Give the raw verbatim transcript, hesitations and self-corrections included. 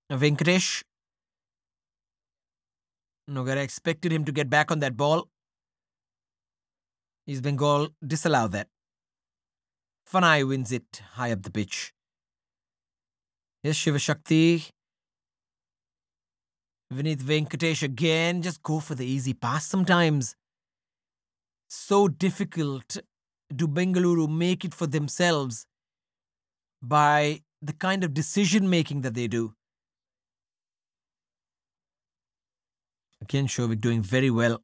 Venkatesh, Nogara expected him to get back on that ball. East Bengal disallow that. Fanai wins it high up the pitch. Yes, Shiva Shakti. Vinith Venkatesh again. Just go for the easy pass sometimes. So difficult. Do Bengaluru make it for themselves by the kind of decision making that they do? Again, Shovik doing very well.